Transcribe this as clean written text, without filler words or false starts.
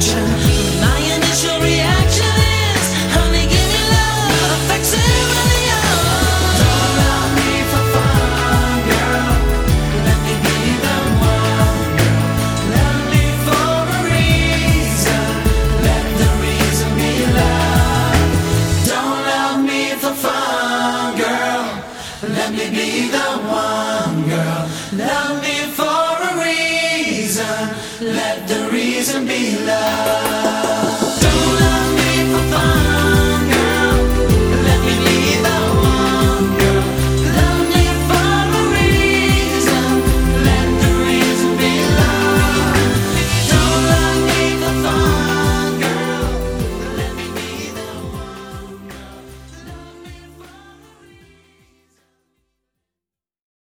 attraction. My initial reaction is, honey, give me love, facsimile of. Don't love me for fun, girl. Let me be the one, girl. Love me for a reason. Let the reason be love. Don't love me for fun, girl. Let me be the one, girl. Love me for a reason. Let the reason be love.